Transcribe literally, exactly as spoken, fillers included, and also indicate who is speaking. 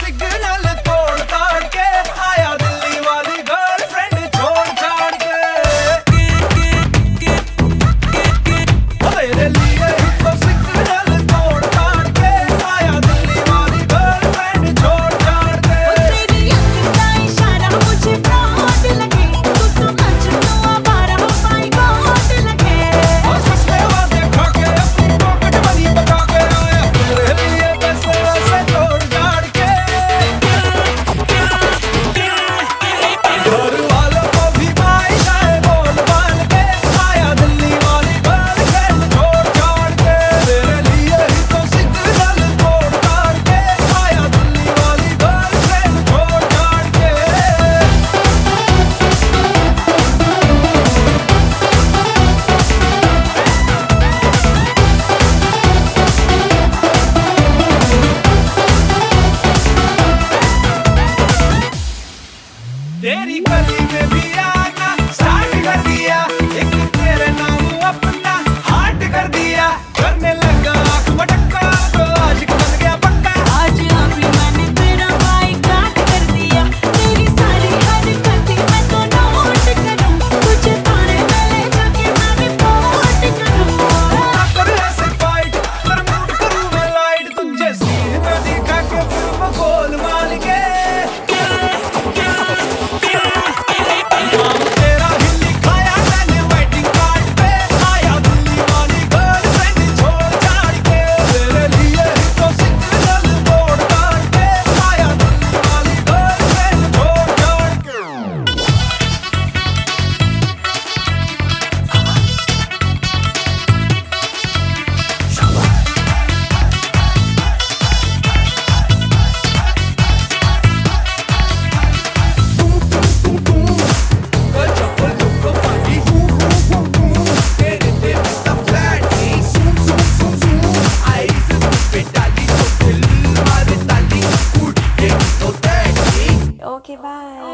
Speaker 1: Signal तोड़ ताड़ के आया दिल्ली वाली गर्लफ्रेंड छोड़ छाड़ के। तेरे लिए ही तो सिग्नल तोड़ ताड़ के आया दिल्ली वाली गर्लफ्रेंड छोड़ छाड़ के।
Speaker 2: तेरी आंख का इशारा मुझे फ्रॉड लगे, तू तो मजनू आवारा माय गॉड लगे।
Speaker 1: और सस्ते वादे खा के अपनी पॉकेट मनी बचा के आया तेरे लिए पैसे वैसे तोड़ ताड़ के। घर वालों को भी बाइश है बोल बाल के आया दिल्ली वाली गर्लफ्रेंड छोड़ छाड़ के। तेरे लिए ही तो सिग्नल तोड़ ताड़ के आया दिल्ली वाली गर्लफ्रेंड छोड़ छाड़ के। तेरी गली में भी आना स्टार्ट कर दिया, एक तेरे नाम अपना हार्ट कर दिया। करने लगा आँख मटक्का तो आज बन गया पक्का।
Speaker 2: आज अभी मैंने तेरा बाइकाट कर दिया, तेरी सारी हरकतें मैं तो नोट करूं, तुझे थाने में ले जाके मैं रिपोर्ट करूं।
Speaker 1: कर ऐसे फाइट पर मूड करूं मैं लाइट, तुझे सीन में दिखा के फिल्म गोल माल के। नाम तेरा ही लिखाया मैंने वेडिंग कार्ड पे आया दिल्ली वाली गर्लफ्रेंड छोड़ छाड़ के। तेरे लिए ही तो सिग्नल तोड़ ताड़ के आया दिल्ली वाली गर्लफ्रेंड छोड़ छाड़ के। कल चप्पल तुमको पाटी हूँ हूँ हूँ हूँ, तेरे पे मिलता फ्लैट नहीं सूं सूं सूं सूं। आई से तुम पे डाली तो दिल मारे ताली, कूट के तो दैट नहीं।
Speaker 2: Okay bye.